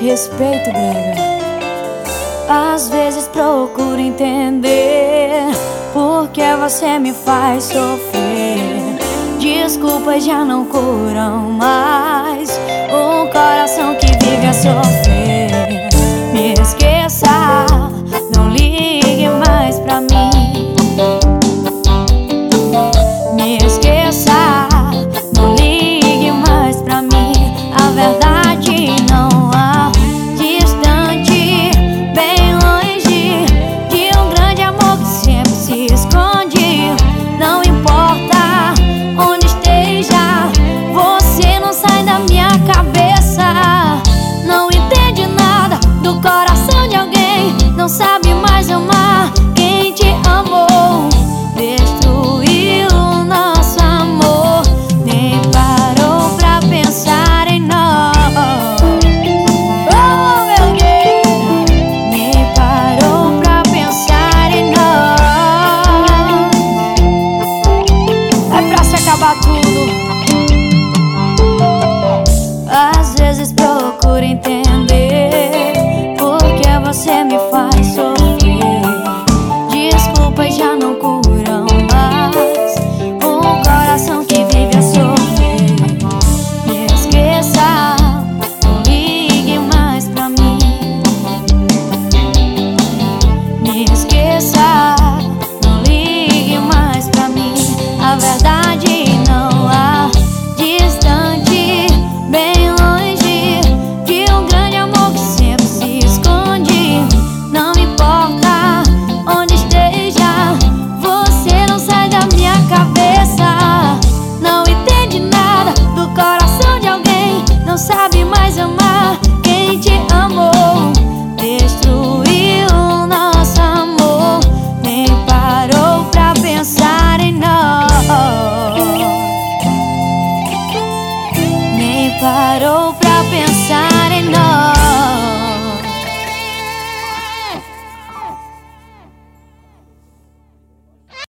Respeito, brega. Às vezes procuro entender por que você me faz sofrer. Desculpas já não curam mais um coração que vive a sofrer. Me esqueça, não ligue mais pra mim. Me esqueça, não ligue mais pra mim. A verdade não há. Distante, bem longe de um grande amor que sempre se esconde. Não importa onde esteja, você não sai da minha cabeça. Não entende nada do coração de alguém, não sabe mais amar quem te amou. Destruiu o nosso amor, nem parou pra pensar em nós. Oh, meu Deus, nem parou pra pensar em nós. É pra se acabar tudo. Às vezes procuro entender por que você me faz sofrer.